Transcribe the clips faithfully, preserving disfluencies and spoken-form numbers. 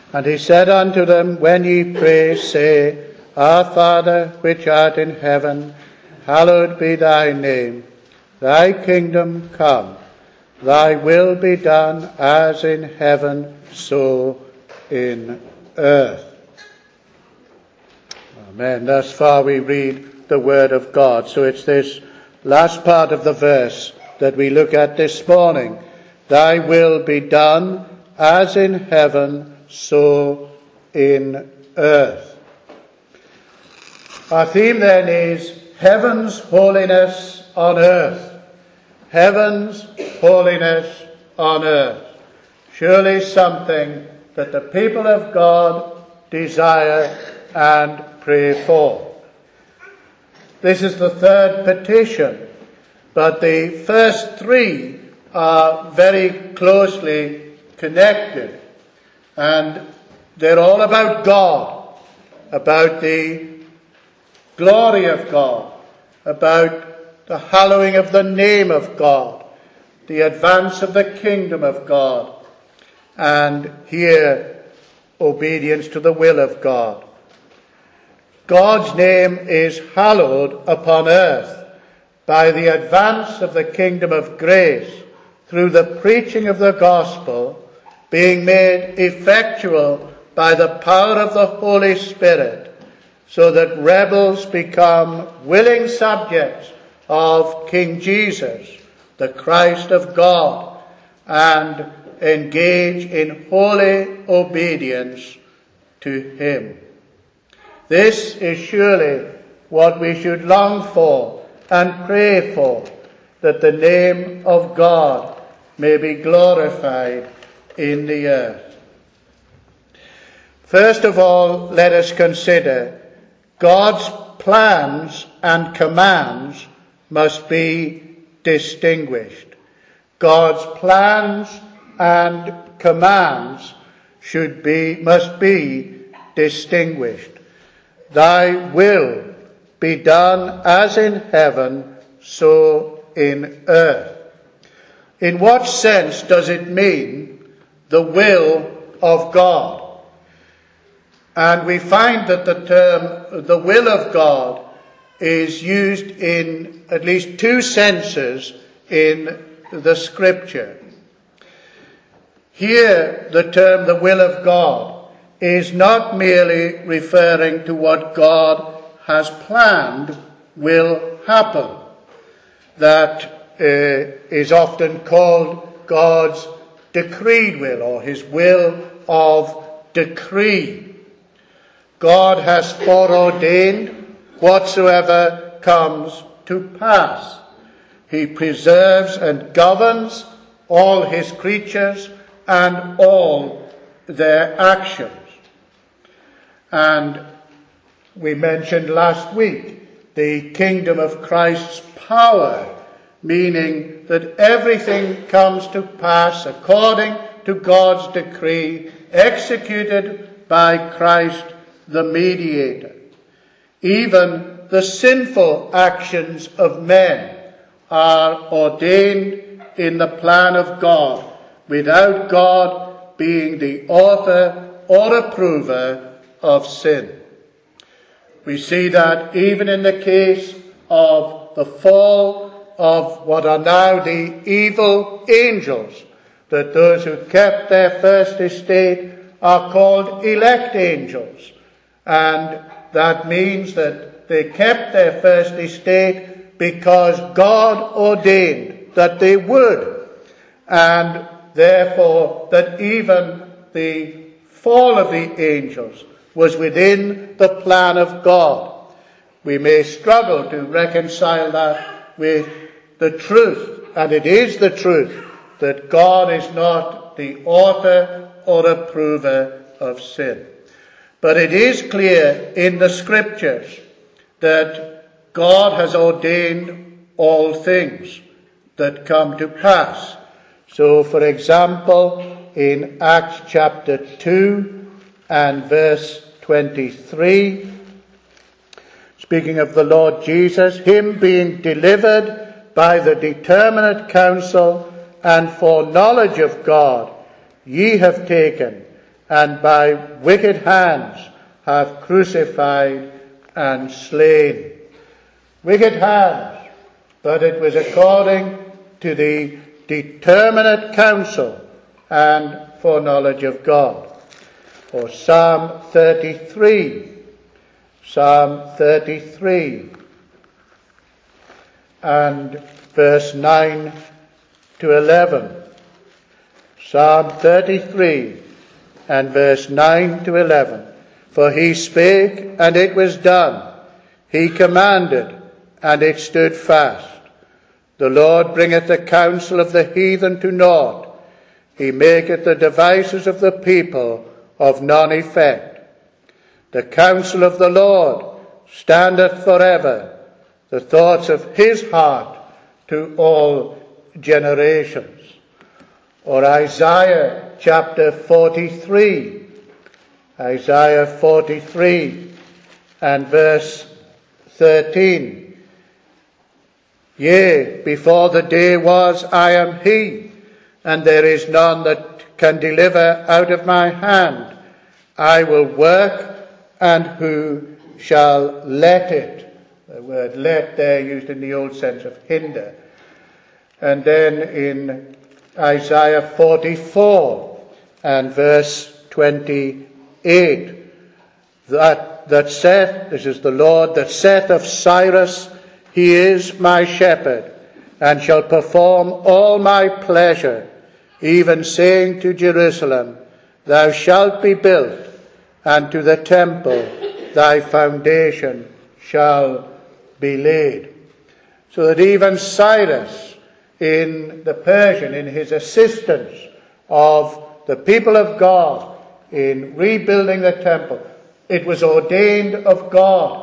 And he said unto them, When ye pray, say, Our Father, which art in heaven, hallowed be thy name. Thy kingdom come. Thy will be done as in heaven, so in earth. Amen. Thus far we read the word of God. So it's this last part of the verse that we look at this morning. Thy will be done as in heaven, so in earth. Our theme then is heaven's holiness on earth. Heaven's holiness on earth. Surely something that the people of God desire and pray for. This is the third petition, but the first three are very closely connected, and they're all about God, about the glory of God, about the hallowing of the name of God, the advance of the kingdom of God, and here obedience to the will of God. God's name is hallowed upon earth by the advance of the kingdom of grace through the preaching of the gospel being made effectual by the power of the Holy Spirit, so that rebels become willing subjects of King Jesus, the Christ of God, and engage in holy obedience to him. This is surely what we should long for and pray for, that the name of God may be glorified in the earth. First of all, let us consider God's plans and commands must be distinguished. God's plans and commands should be, must be distinguished. Thy will be done as in heaven, so in earth. In what sense does it mean the will of God? And we find that the term the will of God is used in at least two senses in the scripture. Here, the term the will of God is not merely referring to what God has planned will happen. That uh, is often called God's decreed will, or his will of decree. God has foreordained whatsoever comes to pass. He preserves and governs all his creatures and all their actions. And we mentioned last week the kingdom of Christ's power, meaning that everything comes to pass according to God's decree, executed by Christ the mediator. Even the sinful actions of men are ordained in the plan of God, without God being the author or approver of sin. We see that even in the case of the fall of what are now the evil angels, that those who kept their first estate are called elect angels. And that means that they kept their first estate because God ordained that they would. And therefore that even the fall of the angels was within the plan of God. We may struggle to reconcile that with the truth, and it is the truth, that God is not the author or approver of sin. But it is clear in the scriptures that God has ordained all things that come to pass. So, for example, in Acts chapter two and verse twenty-three, speaking of the Lord Jesus, him being delivered by the determinate counsel and foreknowledge of God, ye have taken, and by wicked hands have crucified and slain. Wicked hands, but it was according to the determinate counsel and foreknowledge of God. Or Psalm thirty-three, Psalm thirty-three, and verse nine to eleven. Psalm thirty-three and verse nine to eleven. For he spake, and it was done. He commanded, and it stood fast. The Lord bringeth the counsel of the heathen to naught. He maketh the devices of the people of none effect. The counsel of the Lord standeth forever, the thoughts of his heart to all generations. Or Isaiah chapter forty-three, Isaiah forty-three and verse thirteen. Yea, before the day was, I am he, and there is none that can deliver out of my hand. I will work, and who shall let it? The word let there used in the old sense of hinder. And then in Isaiah forty-four and verse twenty-eight, that, that saith, this is the Lord that saith of Cyrus, he is my shepherd, and shall perform all my pleasure, even saying to Jerusalem, thou shalt be built, and to the temple thy foundation shall be laid. So that even Cyrus, in the Persian, in his assistance of the people of God in rebuilding the temple, it was ordained of God.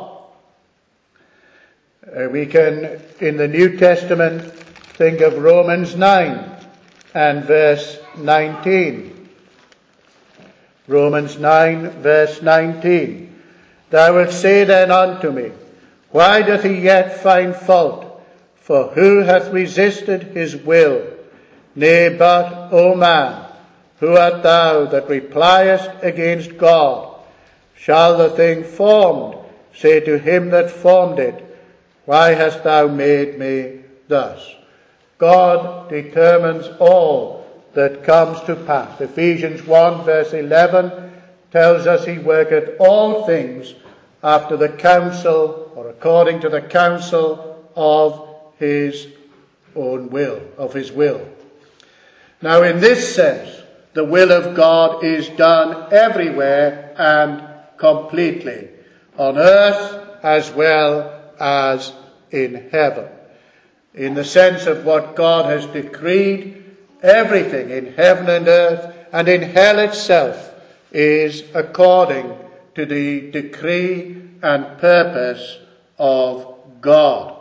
Uh, we can, in the New Testament, think of Romans nine and verse nineteen. Romans nine, verse nineteen. Thou wilt say then unto me, why doth he yet find fault? For who hath resisted his will? Nay, but, O man, who art thou that repliest against God? Shall the thing formed say to him that formed it, why hast thou made me thus? God determines all that comes to pass. Ephesians one verse eleven tells us he worketh all things after the counsel, or according to the counsel of his own will, of his will. Now in this sense, the will of God is done everywhere and completely, on earth as well as in heaven. In the sense of what God has decreed, everything in heaven and earth and in hell itself is according to the decree and purpose of God.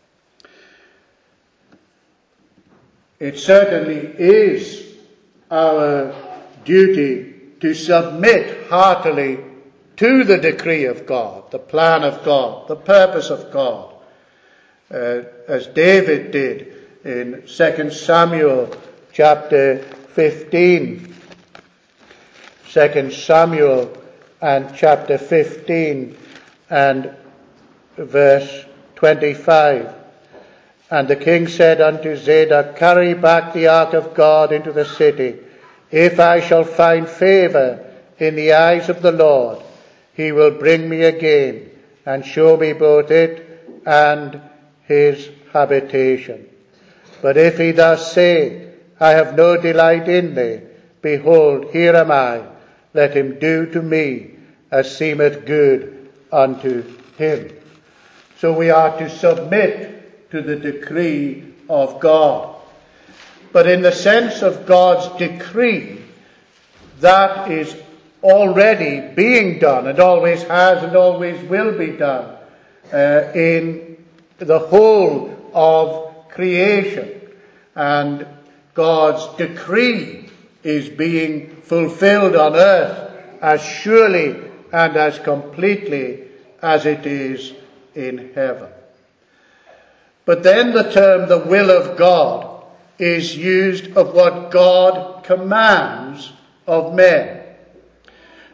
It certainly is our duty to submit heartily to the decree of God, the plan of God, the purpose of God, uh, as David did in Second Samuel chapter fifteen. Second Samuel and chapter fifteen and verse twenty-five. And the king said unto Zadok, carry back the ark of God into the city. If I shall find favor in the eyes of the Lord, he will bring me again and show me both it and his habitation. But if he thus say, I have no delight in thee, behold, here am I, let him do to me as seemeth good unto him. So we are to submit to the decree of God. But in the sense of God's decree, that is already being done, and always has and always will be done uh, in the whole of creation. And God's decree is being fulfilled on earth as surely and as completely as it is in heaven. But then the term the will of God is used of what God commands of men.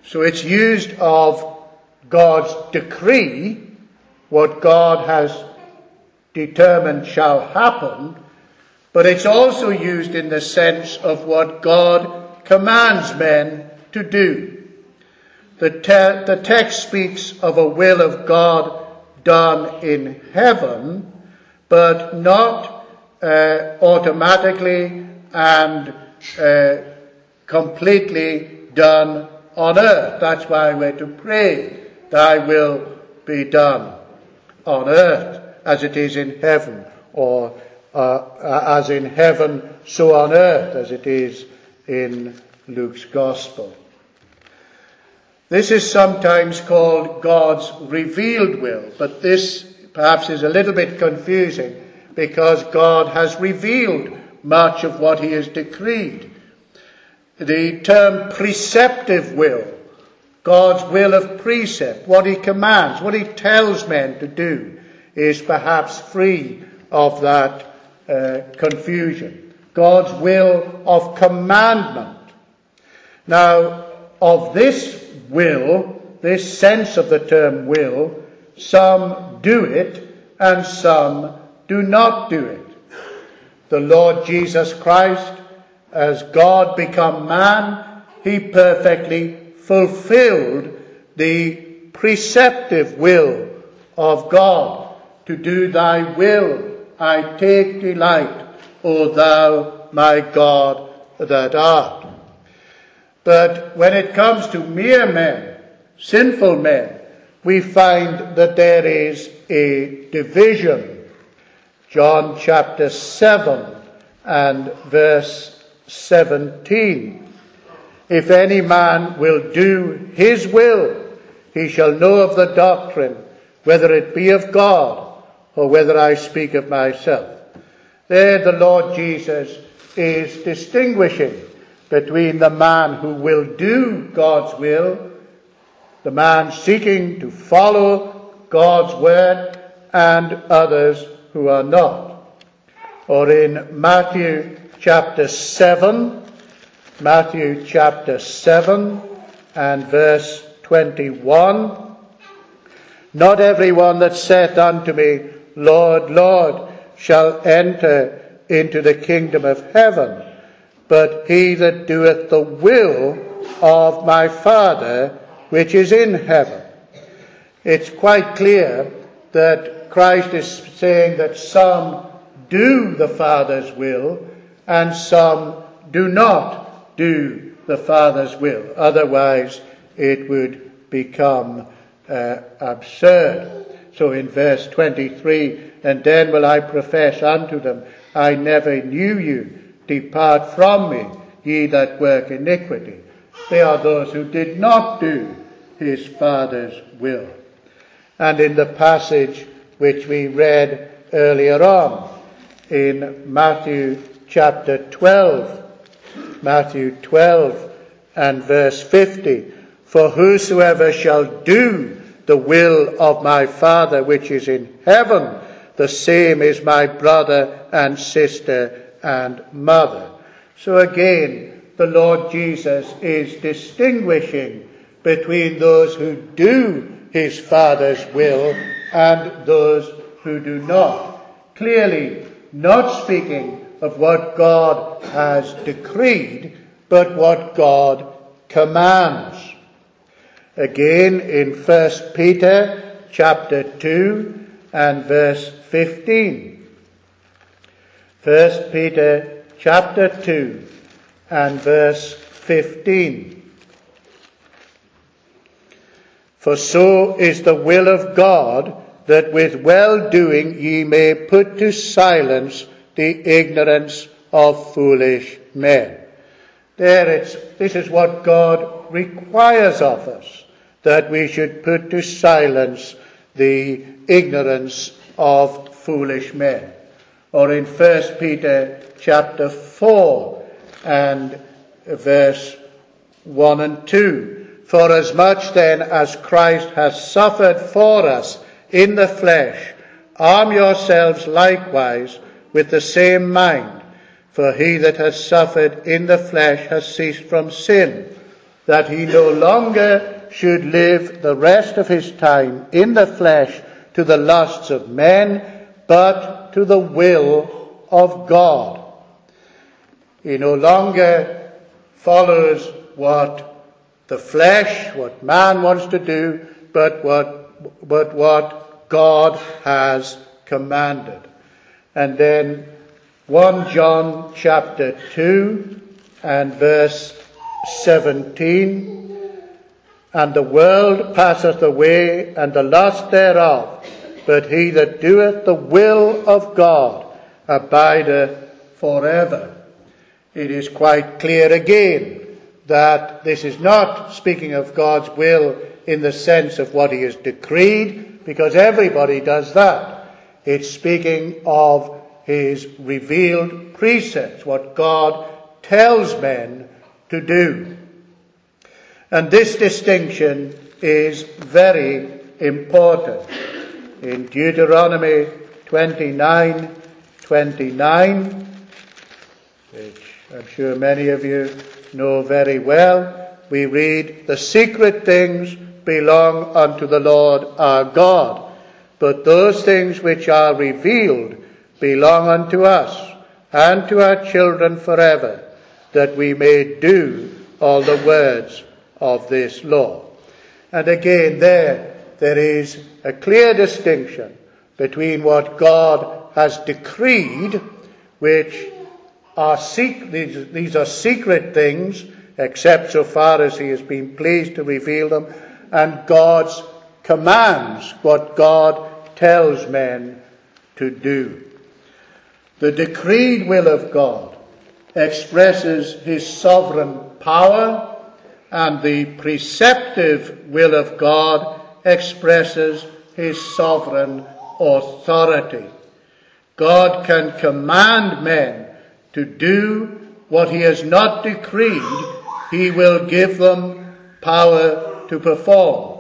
So it's used of God's decree, what God has determined shall happen, but it's also used in the sense of what God commands men to do. The, te- the text speaks of a will of God done in heaven, but not uh, automatically and uh, completely done on earth. That's why we're to pray, thy will be done on earth as it is in heaven, or uh, as in heaven, so on earth, as it is in Luke's Gospel. This is sometimes called God's revealed will, but this perhaps is a little bit confusing because God has revealed much of what he has decreed. The term preceptive will, God's will of precept, what he commands, what he tells men to do, is perhaps free of that uh, confusion. God's will of commandment. Now, of this will, this sense of the term will, some do it and some do not do it. The Lord Jesus Christ, as God become man, he perfectly fulfilled the preceptive will of God. To do thy will I take delight, O thou my God that art. But when it comes to mere men, sinful men, we find that there is a division. John chapter seven and verse seventeen. If any man will do his will, he shall know of the doctrine, whether it be of God or whether I speak of myself. There the Lord Jesus is distinguishing between the man who will do God's will, the man seeking to follow God's word, and others who are not. Or in Matthew chapter seven, Matthew chapter seven and verse twenty-one, not everyone that saith unto me, Lord, Lord, shall enter into the kingdom of heaven, but he that doeth the will of my Father which is in heaven. It's quite clear that Christ is saying that some do the Father's will and some do not do the Father's will. Otherwise, it would become uh, absurd. So in verse twenty-three, and then will I profess unto them, I never knew you. Depart from me, ye that work iniquity. They are those who did not do his Father's will. And in the passage which we read earlier on, in Matthew chapter twelve, Matthew twelve and verse fifty, for whosoever shall do the will of my Father which is in heaven, the same is my brother and sister and mother. So again, the Lord Jesus is distinguishing between those who do his Father's will and those who do not. Clearly not speaking of what God has decreed, but what God commands. Again, in First Peter chapter two and verse fifteen. First Peter chapter two and verse fifteen. For so is the will of God, that with well-doing ye may put to silence the ignorance of foolish men. There it's, this is what God requires of us, that we should put to silence the ignorance of foolish men. Or in First Peter chapter four and verse one and two. For as much then as Christ has suffered for us in the flesh, arm yourselves likewise with the same mind. For he that has suffered in the flesh has ceased from sin, that he no longer should live the rest of his time in the flesh to the lusts of men, but to the will of God. He no longer follows what the flesh, what man wants to do, but what, but what God has commanded. And then First John chapter two and verse seventeen, and the world passeth away, and the lust thereof, but he that doeth the will of God abideth forever. It is quite clear again that this is not speaking of God's will in the sense of what he has decreed, because everybody does that. It's speaking of his revealed precepts, what God tells men to do. And this distinction is very important. In Deuteronomy twenty-nine twenty-nine, which I'm sure many of you know very well, we read, "The secret things belong unto the Lord our God, but those things which are revealed belong unto us and to our children forever, that we may do all the words of this law." And again there, there is a clear distinction between what God has decreed, which are sec- these, these are secret things, except so far as he has been pleased to reveal them, and God's commands, what God tells men to do. The decreed will of God expresses his sovereign power, and the preceptive will of God expresses his sovereign authority. God can command men to do what he has not decreed. He will give them power to perform.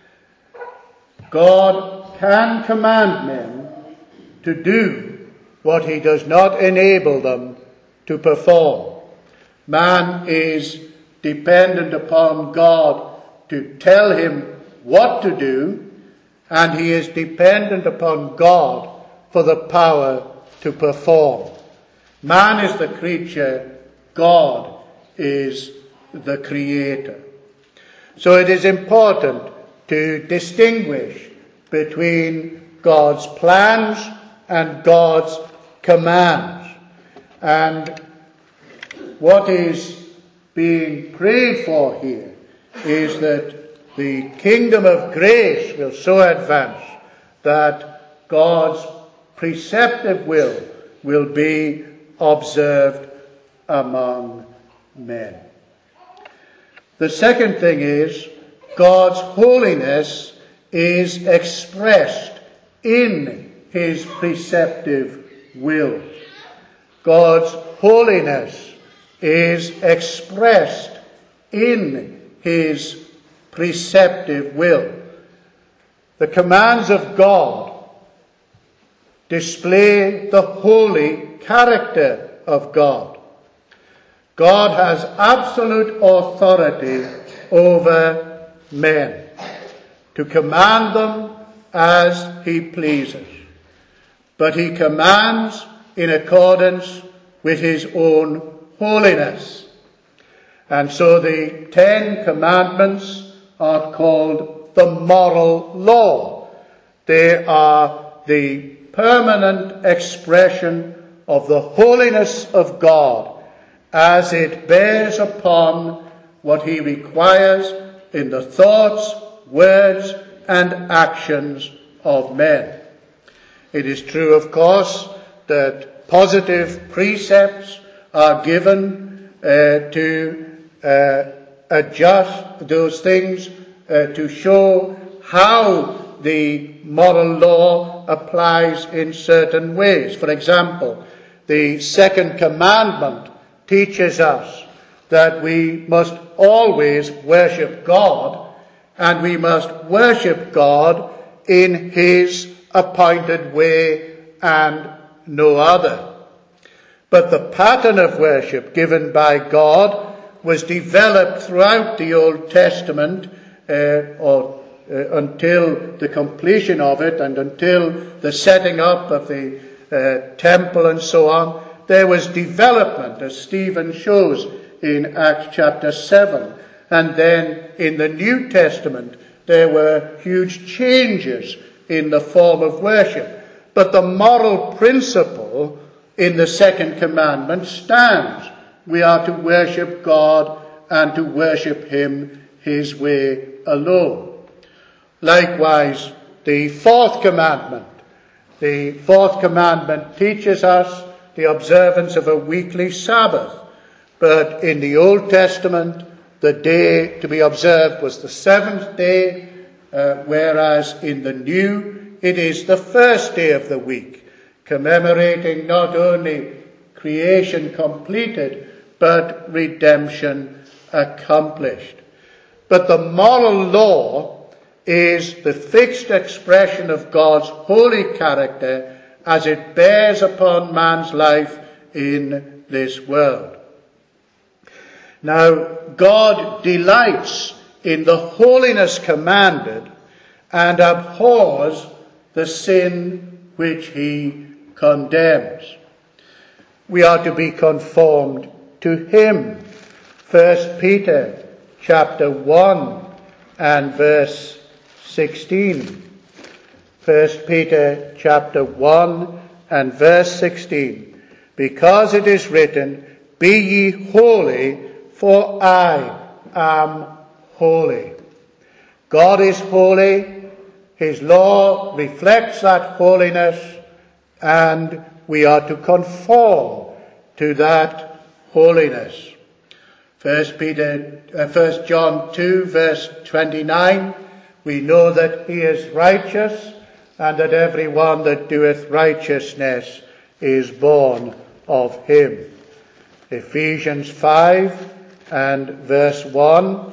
God can command men to do what he does not enable them to perform. Man is dependent upon God to tell him what to do, and he is dependent upon God for the power to perform. Man is the creature, God is the creator. So it is important to distinguish between God's plans and God's commands. And what is being prayed for here is that the kingdom of grace will so advance that God's preceptive will will be observed among men. The second thing is God's holiness is expressed in his preceptive will. God's holiness is expressed in his preceptive will. The commands of God display the holy character of God. God has absolute authority over men to command them as he pleases. But he commands in accordance with his own holiness. And so the Ten Commandments are called the moral law. They are the permanent expression of the holiness of God as it bears upon what he requires in the thoughts, words, and actions of men. It is true, of course, that positive precepts are given uh, to uh, adjust those things uh, to show how the moral law applies in certain ways. For example, the second commandment teaches us that we must always worship God, and we must worship God in his appointed way and no other. But the pattern of worship given by God was developed throughout the Old Testament uh, or uh, until the completion of it and until the setting up of the uh, temple and so on. There was development, as Stephen shows in Acts chapter seven. And then in the New Testament, there were huge changes in the form of worship. But the moral principle in the second commandment stands. We are to worship God and to worship him his way alone. Likewise, the fourth commandment. The fourth commandment teaches us the observance of a weekly Sabbath. But in the Old Testament, the day to be observed was the seventh day, uh, whereas in the New, it is the first day of the week, commemorating not only creation completed, but redemption accomplished. But the moral law is the fixed expression of God's holy character as it bears upon man's life in this world. Now, God delights in the holiness commanded and abhors the sin which he condemns. We are to be conformed to him. First Peter chapter one and verse sixteen. First Peter chapter one and verse sixteen. Because it is written, "Be ye holy, for I am holy." God is holy. His law reflects that holiness, and we are to conform to that holiness. First Peter, uh, First John two, verse twenty-nine. We know that he is righteous, and that every one that doeth righteousness is born of him. Ephesians five and verse one.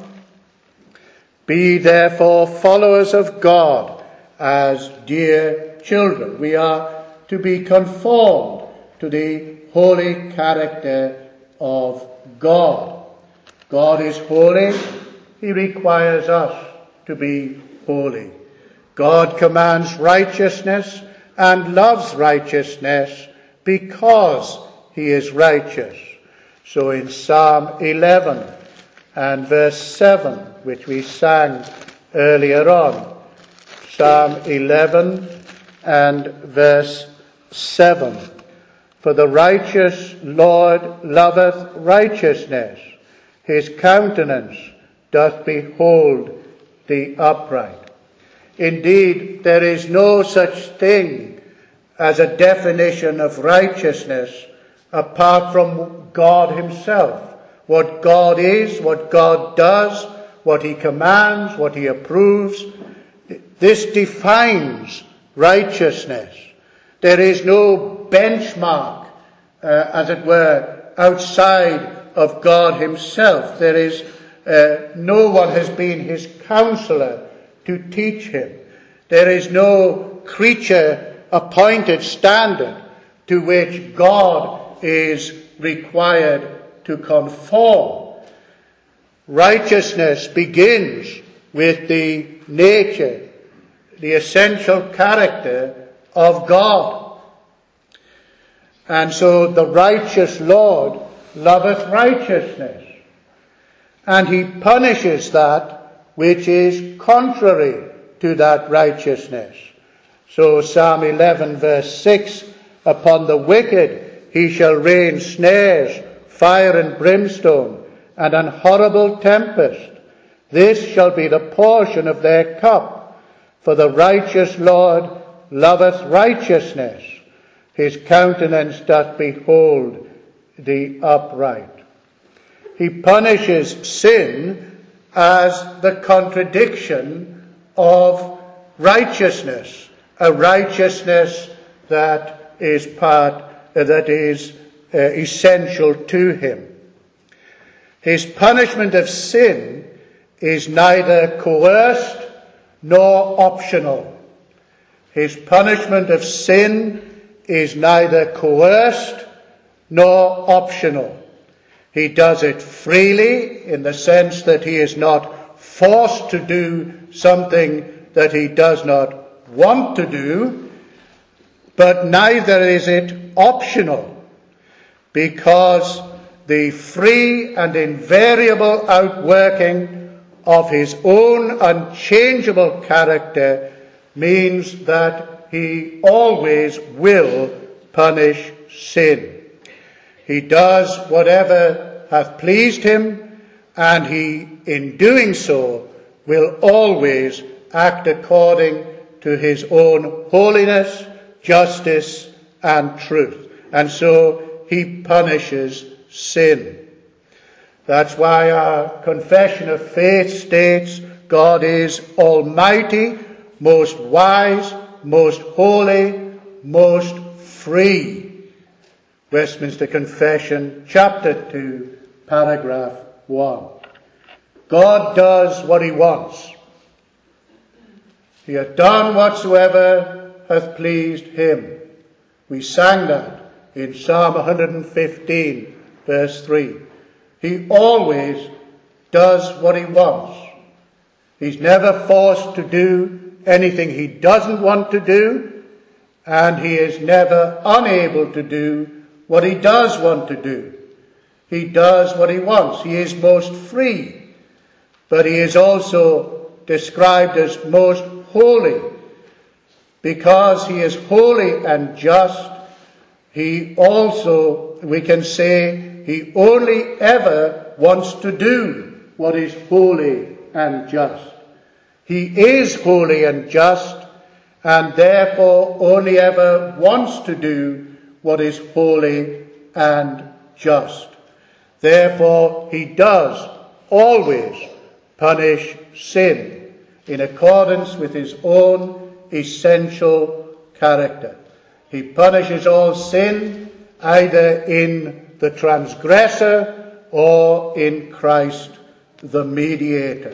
Be therefore followers of God as dear children. We are to be conformed to the holy character of God. God is holy. He requires us to be holy. God commands righteousness and loves righteousness because he is righteous. So in Psalm eleven and verse seven, which we sang earlier on, Psalm eleven and verse seven, for the righteous Lord loveth righteousness, his countenance doth behold the upright. Indeed, there is no such thing as a definition of righteousness apart from God himself. What God is, what God does, what he commands, what he approves, this defines righteousness. There is no benchmark, uh, as it were, outside of God himself. There is uh, no one has been his counselor to teach him. There is no creature-appointed standard to which God is required to conform. Righteousness begins with the nature, the essential character of God. And so the righteous Lord loveth righteousness, and he punishes that which is contrary to that righteousness. So Psalm eleven verse six, upon the wicked he shall rain snares, fire and brimstone, and an horrible tempest. This shall be the portion of their cup. For the righteous Lord loveth righteousness. His countenance doth behold the upright. He punishes sin as the contradiction of righteousness, a righteousness that is part, uh, that is uh, essential to him. His punishment of sin is neither coerced nor optional. His punishment of sin is neither coerced nor optional. He does it freely, in the sense that he is not forced to do something that he does not want to do, but neither is it optional, because the free and invariable outworking of his own unchangeable character means that he always will punish sin. He does whatever hath pleased him, and he, in doing so, will always act according to his own holiness, justice, and truth. And so he punishes sin. That's why our confession of faith states God is almighty, most wise, most holy, most free. Westminster Confession, chapter two, paragraph one. God does what he wants. He hath done whatsoever hath pleased him. We sang that in Psalm one hundred fifteen, verse three. He always does what he wants. He's never forced to do anything he doesn't want to do, and he is never unable to do what he does want to do. He does what he wants. He is most free, but he is also described as most holy. Because he is holy and just, he also, we can say, he only ever wants to do what is holy and just. He is holy and just, and therefore only ever wants to do what is holy and just. Therefore, he does always punish sin in accordance with his own essential character. He punishes all sin either in the transgressor or in Christ the mediator.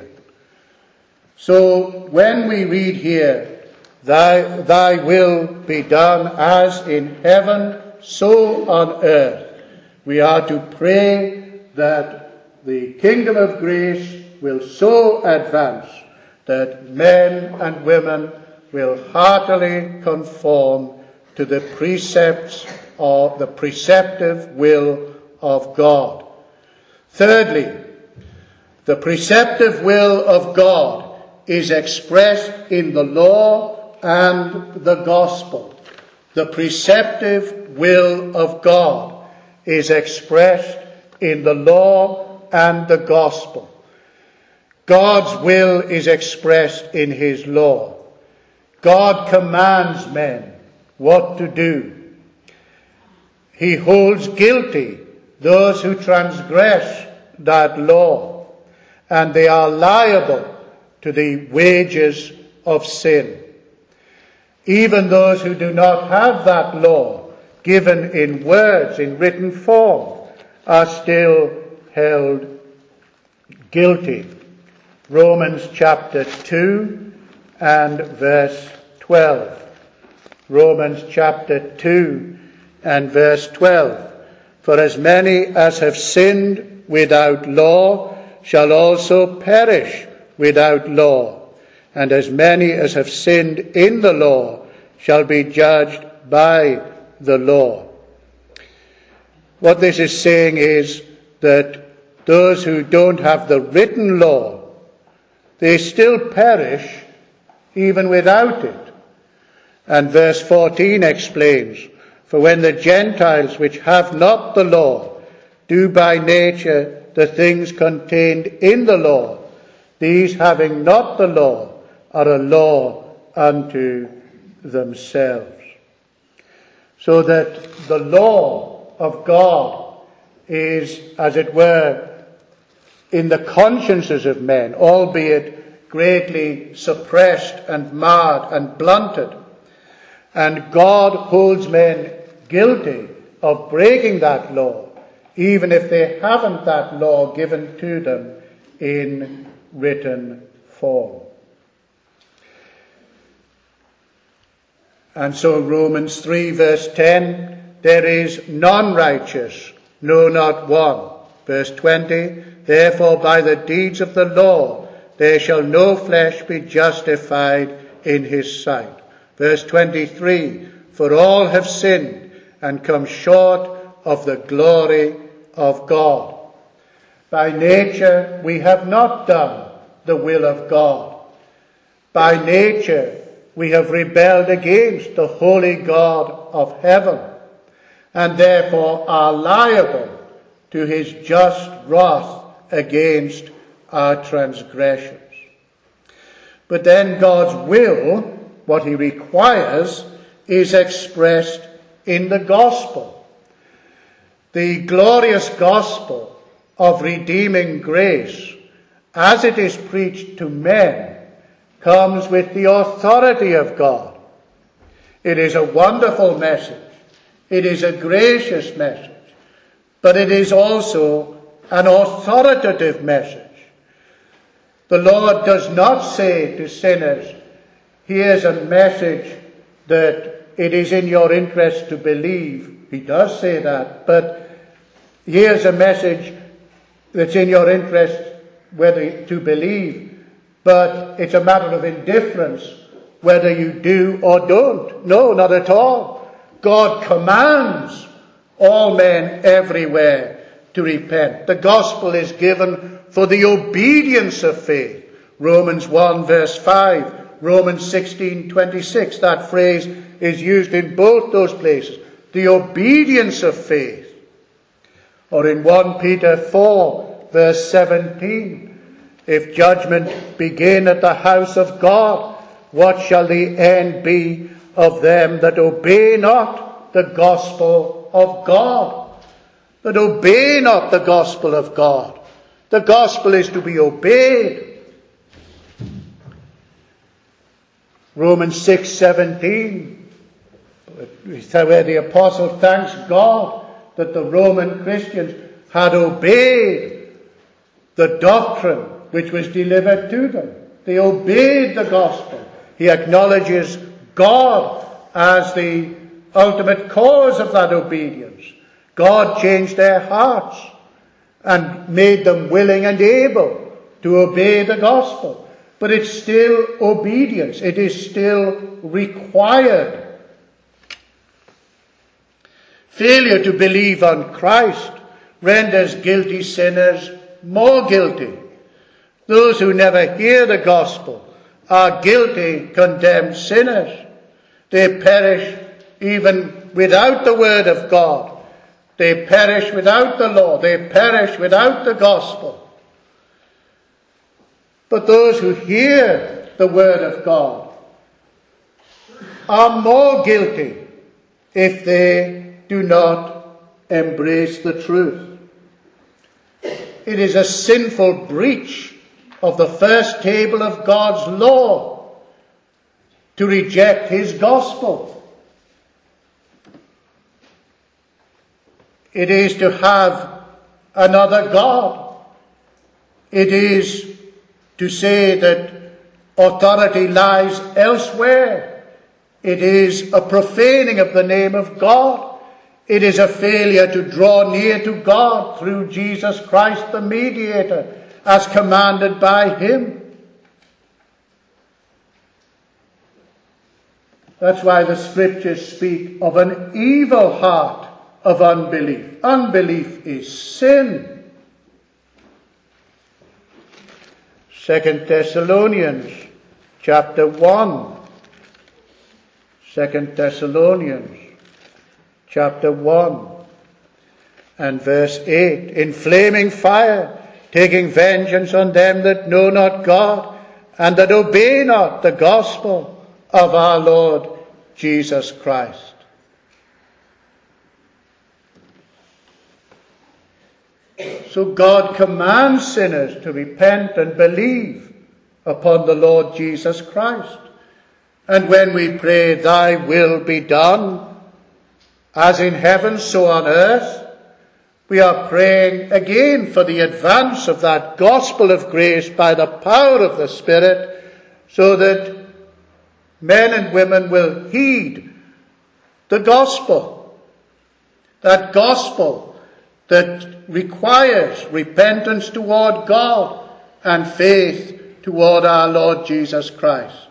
So when we read here, thy, thy will be done as in heaven, so on earth, we are to pray that the kingdom of grace will so advance that men and women will heartily conform to the precepts of the preceptive will of God. Thirdly, the preceptive will of God is expressed in the law and the gospel. The preceptive will of God is expressed in the law and the gospel. God's will is expressed in his law. God commands men what to do. He holds guilty those who transgress that law, and they are liable to the wages of sin. Even those who do not have that law given in words, in written form, are still held guilty. Romans chapter two and verse twelve. Romans chapter two and verse twelve. For as many as have sinned without law shall also perish without law, and as many as have sinned in the law shall be judged by the law. What this is saying is that those who don't have the written law, they still perish even without it. And verse fourteen explains, for when the Gentiles which have not the law do by nature the things contained in the law, these having not the law are a law unto themselves. So that the law of God is, as it were, in the consciences of men, albeit greatly suppressed and marred and blunted. And God holds men guilty of breaking that law, even if they haven't that law given to them in written form. And so Romans three verse ten, there is none righteous, no, not one. Verse twenty, therefore by the deeds of the law there shall no flesh be justified in his sight. Verse twenty-three, for all have sinned and come short of the glory of God. By nature we have not done the will of God. By nature we have rebelled against the holy God of heaven, and therefore are liable to his just wrath against our transgressions. But then God's will, what he requires, is expressed in the gospel. The glorious gospel of redeeming grace, as it is preached to men, comes with the authority of God. It is a wonderful message. It is a gracious message. But it is also an authoritative message. The Lord does not say to sinners, here's a message that it is in your interest to believe. He does say that, but here's a message that's in your interest whether to believe, but it's a matter of indifference whether you do or don't. No, not at all. God commands all men everywhere to repent. The gospel is given for the obedience of faith. Romans one verse five, Romans sixteen twenty-six, that phrase is used in both those places. The obedience of faith. Or in First Peter four verse seventeen, if judgment begin at the house of God, what shall the end be of them that obey not the gospel of God? That obey not the gospel of God. The gospel is to be obeyed. Romans six seventeen, where the apostle thanks God that the Roman Christians had obeyed the doctrine which was delivered to them. They obeyed the gospel. He acknowledges God as the ultimate cause of that obedience. God changed their hearts and made them willing and able to obey the gospel. But it's still obedience. It is still required. Failure to believe on Christ renders guilty sinners more guilty. Those who never hear the gospel are guilty, condemned sinners. They perish even without the word of God. They perish without the law. They perish without the gospel. But those who hear the word of God are more guilty if they do not embrace the truth. It is a sinful breach of the first table of God's law to reject his gospel. It is to have another God. It is to say that authority lies elsewhere. It is a profaning of the name of God. It is a failure to draw near to God through Jesus Christ the mediator, as commanded by him. That's why the scriptures speak of an evil heart of unbelief. Unbelief is sin. Second Thessalonians chapter one. Second Thessalonians chapter one and verse eight. In flaming fire, taking vengeance on them that know not God, and that obey not the gospel of our Lord Jesus Christ. So God commands sinners to repent and believe upon the Lord Jesus Christ. And when we pray, thy will be done, as in heaven, so on earth, we are praying again for the advance of that gospel of grace by the power of the Spirit, so that men and women will heed the gospel. That gospel that requires repentance toward God and faith toward our Lord Jesus Christ.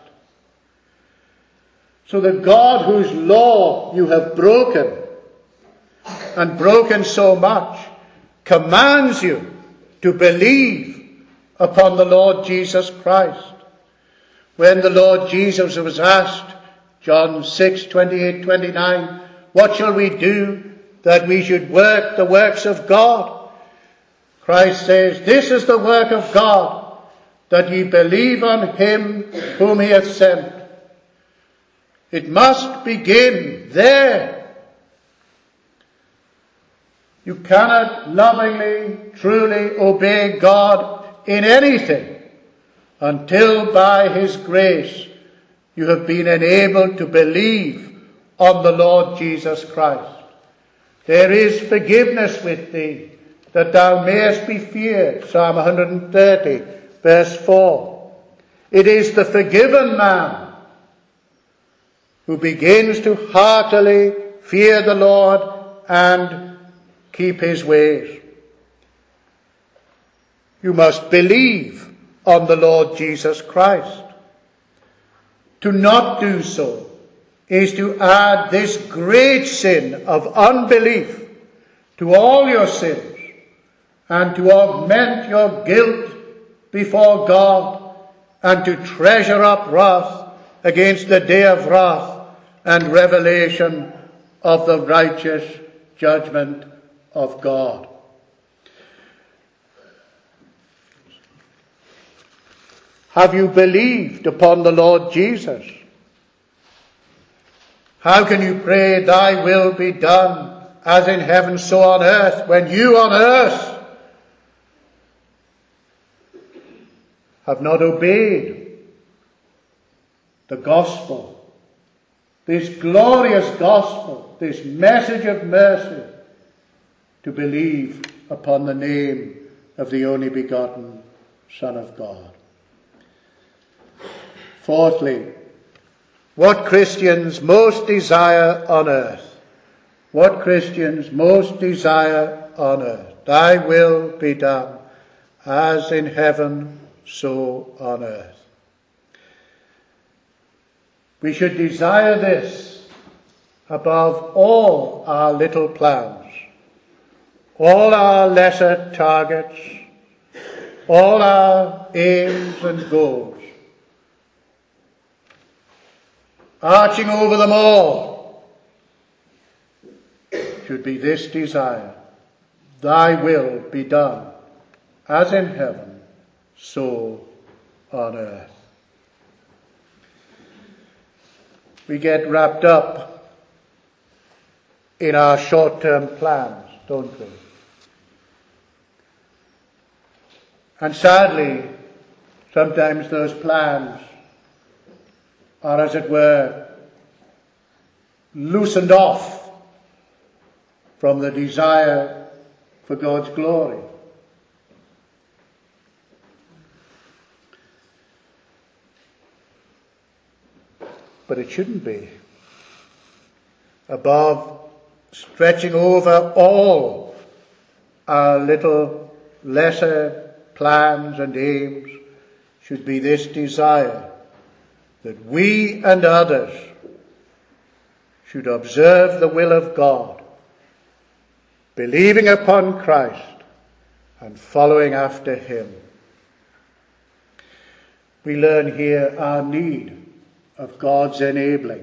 So the God whose law you have broken, and broken so much, commands you to believe upon the Lord Jesus Christ. When the Lord Jesus was asked, John six, twenty-eight, twenty-nine, what shall we do that we should work the works of God? Christ says, this is the work of God, that ye believe on him whom he hath sent. It must begin there. You cannot lovingly, truly obey God in anything until by his grace you have been enabled to believe on the Lord Jesus Christ. There is forgiveness with thee, that thou mayest be feared. Psalm one thirty, verse four. It is the forgiven man who begins to heartily fear the Lord and keep his ways. You must believe on the Lord Jesus Christ. To not do so is to add this great sin of unbelief to all your sins, and to augment your guilt before God, and to treasure up wrath against the day of wrath and revelation of the righteous judgment of God. Have you believed upon the Lord Jesus? How can you pray, thy will be done, as in heaven so on earth, when you on earth have not obeyed the gospel, this glorious gospel, this message of mercy, to believe upon the name of the only begotten Son of God? Fourthly, what Christians most desire on earth. What Christians most desire on earth. Thy will be done, as in heaven, so on earth. We should desire this above all our little plans, all our lesser targets, all our aims and goals. Arching over them all should be this desire: thy will be done, as in heaven, so on earth. We get wrapped up in our short-term plans, don't we? And sadly, sometimes those plans are, as it were, loosened off from the desire for God's glory. But it shouldn't be. Above, stretching over all our little lesser plans and aims, should be this desire that we and others should observe the will of God, believing upon Christ and following after him. We learn here our need of God's enabling.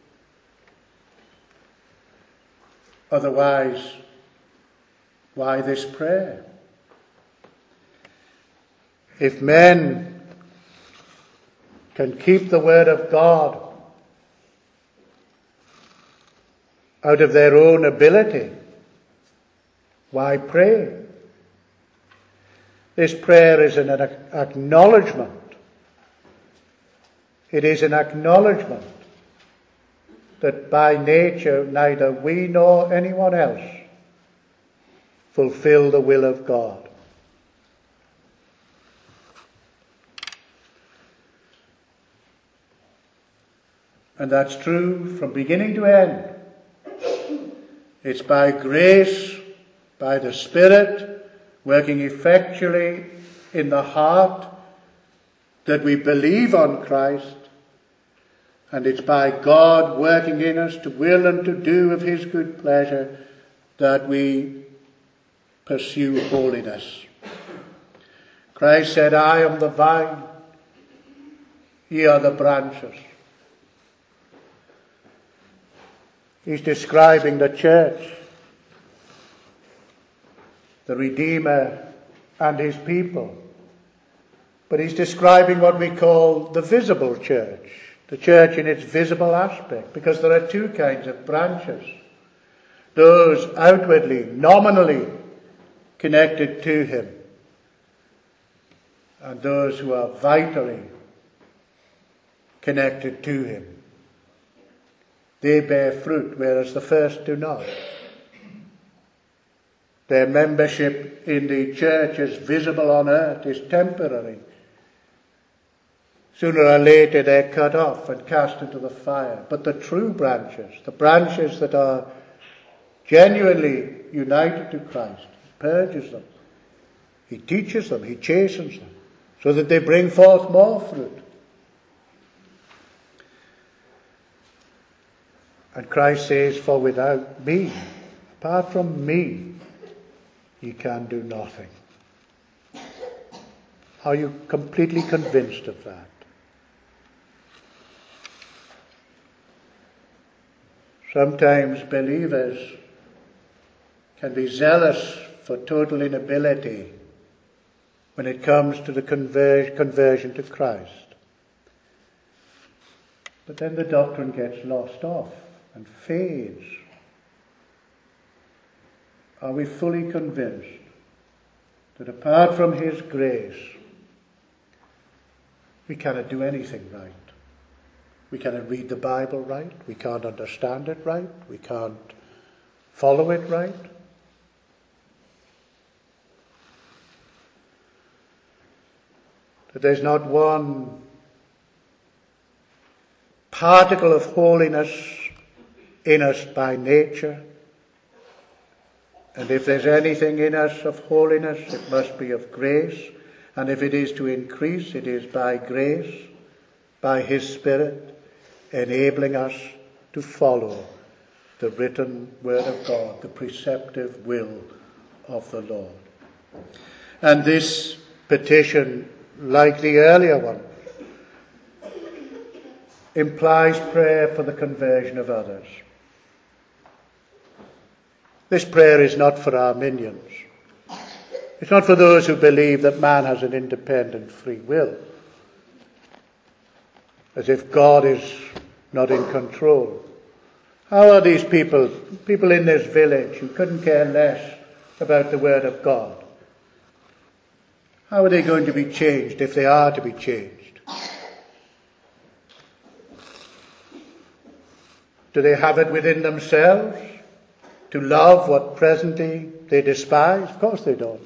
Otherwise, why this prayer? If men can keep the word of God out of their own ability, why pray? This prayer is an acknowledgement. It is an acknowledgement that by nature neither we nor anyone else fulfill the will of God. And that's true from beginning to end. It's by grace by the Spirit, working effectually in the heart, that we believe on Christ, and it's by God working in us to will and to do of his good pleasure that we pursue holiness. Christ said, I am the vine, ye are the branches. He's describing the church, the Redeemer and his people. But he's describing what we call the visible church, the church in its visible aspect, because there are two kinds of branches. Those outwardly, nominally connected to him, and those who are vitally connected to him. They bear fruit, whereas the first do not. Their membership in the church as visible on earth is temporary. Sooner or later they're cut off and cast into the fire. But the true branches, the branches that are genuinely united to Christ, he purges them, he teaches them, he chastens them, so that they bring forth more fruit. And Christ says, for without me, apart from me, ye can do nothing. Are you completely convinced of that? Sometimes believers can be zealous for total inability when it comes to the conver- conversion to Christ. But then the doctrine gets lost off and fades. Are we fully convinced that apart from his grace, we cannot do anything right? We cannot read the Bible right. We can't understand it right. We can't follow it right. That there's not one particle of holiness in us by nature. And if there's anything in us of holiness, it must be of grace. And if it is to increase, it is by grace, by his Spirit, enabling us to follow the written word of God, the preceptive will of the Lord. And this petition, like the earlier one, implies prayer for the conversion of others. This prayer is not for Arminians. It's not for those who believe that man has an independent free will, as if God is not in control. How are these people, people in this village who couldn't care less about the word of God, how are they going to be changed if they are to be changed? Do they have it within themselves to love what presently they despise? Of course they don't.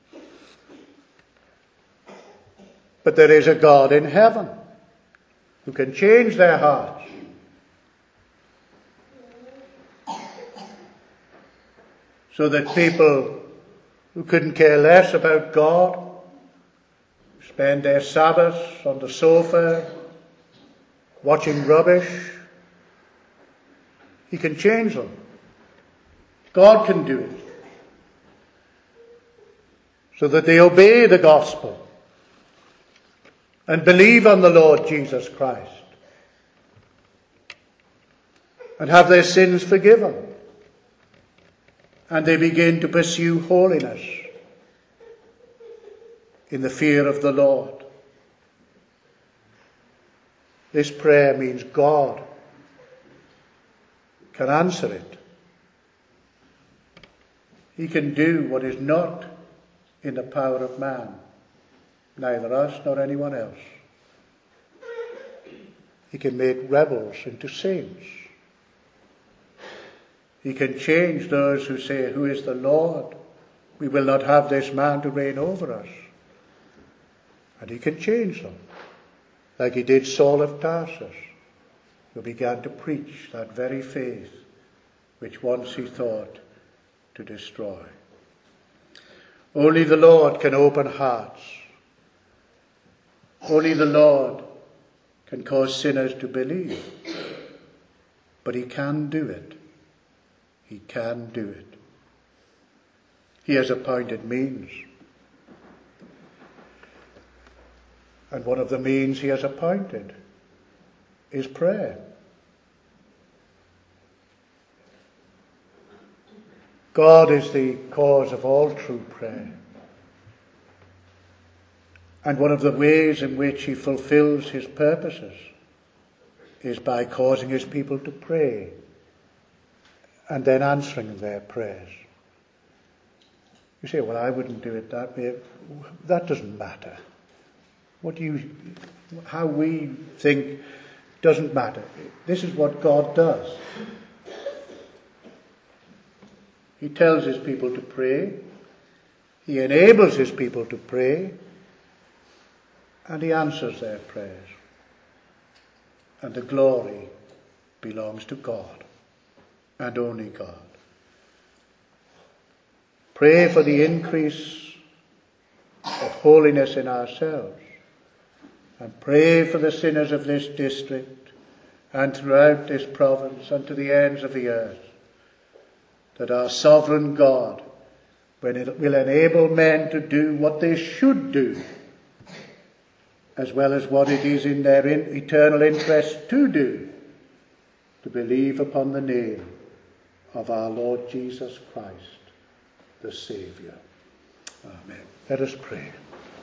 But there is a God in heaven who can change their hearts. So that people who couldn't care less about God spend their Sabbaths on the sofa watching rubbish, he can change them. God can do it. So that they obey the gospel and believe on the Lord Jesus Christ and have their sins forgiven. And they begin to pursue holiness in the fear of the Lord. This prayer means God can answer it. He can do what is not in the power of man, neither us nor anyone else. He can make rebels into saints. He can change those who say, who is the Lord? We will not have this man to reign over us. And he can change them, like he did Saul of Tarsus, who began to preach that very faith which once he thought to destroy. Only the Lord can open hearts. Only the Lord can cause sinners to believe. But he can do it. He can do it. He has appointed means. And one of the means he has appointed is prayer. God is the cause of all true prayer. And one of the ways in which he fulfills his purposes is by causing his people to pray and then answering their prayers. You say, well, I wouldn't do it that way. That doesn't matter. What do you, how we think doesn't matter. This is what God does. He tells his people to pray. He enables his people to pray. And he answers their prayers. And the glory belongs to God and only God. Pray for the increase of holiness in ourselves. And pray for the sinners of this district and throughout this province and to the ends of the earth, that our sovereign God, when it will enable men to do what they should do, as well as what it is in their in eternal interest to do, to believe upon the name of our Lord Jesus Christ, the Saviour. Amen. Let us pray.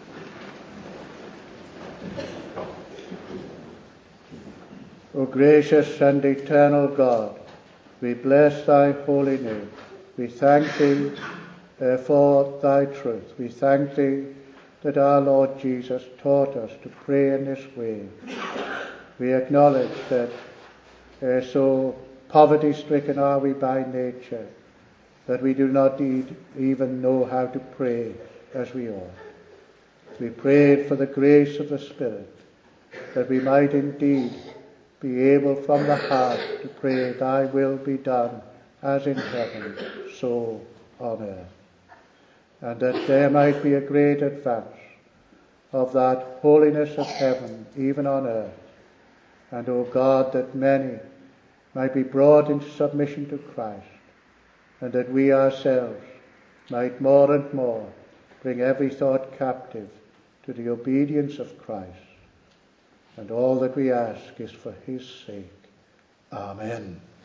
O gracious and eternal God, we bless thy holy name. We thank thee uh, for thy truth. We thank thee that our Lord Jesus taught us to pray in this way. We acknowledge that uh, so poverty-stricken are we by nature, that we do not need, even know how to pray as we ought. We prayed for the grace of the Spirit, that we might indeed be able from the heart to pray, thy will be done as in heaven, so on earth. And that there might be a great advance of that holiness of heaven, even on earth. And, O God, that many might be brought into submission to Christ, and that we ourselves might more and more bring every thought captive to the obedience of Christ. And all that we ask is for his sake. Amen.